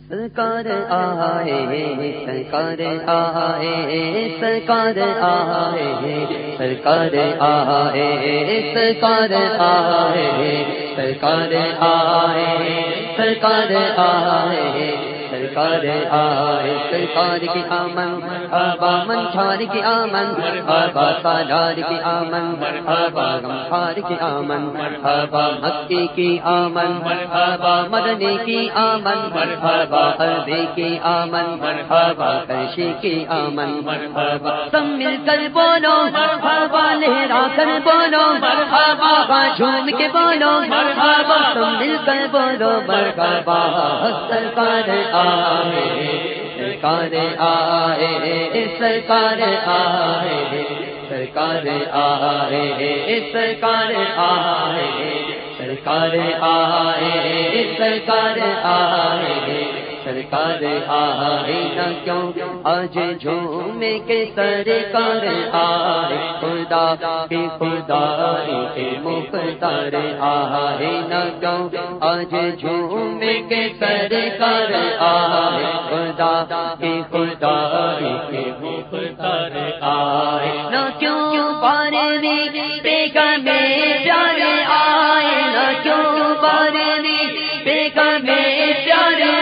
سرکار آئے سرکار آئے سرکار آئے سرکار آئے سرکار آئے سرکار آئے سرکار آئے سرکار آئے سرکار کی آمن مرحبا منچار کی آمن مرحبا سالار کی آمن مرحبا غمخار کی آمن مرحبا مکی کی آمن مرحبا مدنی کی آمن مرحبا عربی کی آمن مرحبا کرشی کی آمن مرحبا سب مل کر بولو مرحبا لہرا کر بولو مرحبا جھوم کے بولو مرحبا سب مل کر بولو مرحبا سرکار آئے سرکار آئے سرکار آئے سرکار آئے سرکار آئے سرکار آئے سرکار آئے سرکار آئے نہ کیوں آج جھومے کے سرکار آئے خدا کے خدائی کے مختار آئے نہ کیوں آج جھومے کے سرکار آئے خدا کے خدائی کے مختار آئے نہ کیوں بارے بیگم پیارے آئے نہ کیوں بارے بیگم پیارے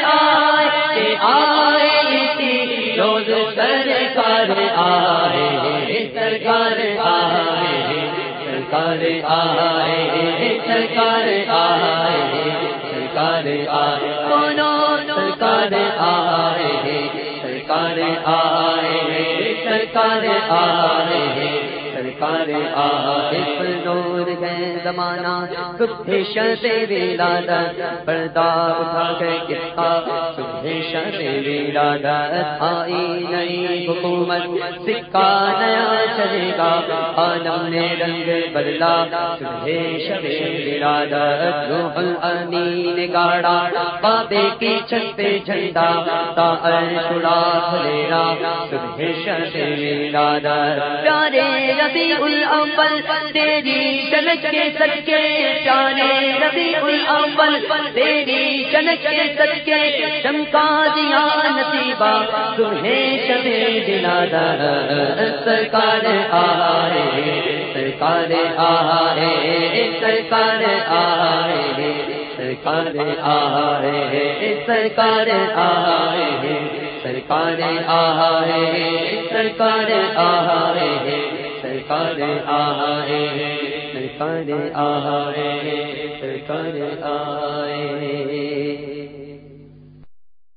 روز سرکار آئے سرکار آئے سرکار آئے سرکار آئے سرکار آئے بولو سرکار آئے سرکار آئے سرکار آئے سرکار آئے نور ہے زمانہ صبح شب ولادت پردہ اٹھا کر کسا صبح شب ولادت آئی نئی حکومت سکہ نیا چلے گا عالم نے رنگ بدلا صبح شب ولادت روح الامین گاڑا بابے کی چھت پہ جھنڈا تا عرش اڑا کھلیرا صبح شب ولادت پیارے ربیع الاول تیری جنت کے صدقے پیارے ربیع الاول تیری جنت کے صدقے چمکا دیا نصیبہ تمہیں شب ولادت سرکار آئے سرکار آئے سرکار آئے سرکار آئے سرکار آئے سرکار آئے سرکار آئے سرکار آئے سرکار آئے سرکار آئے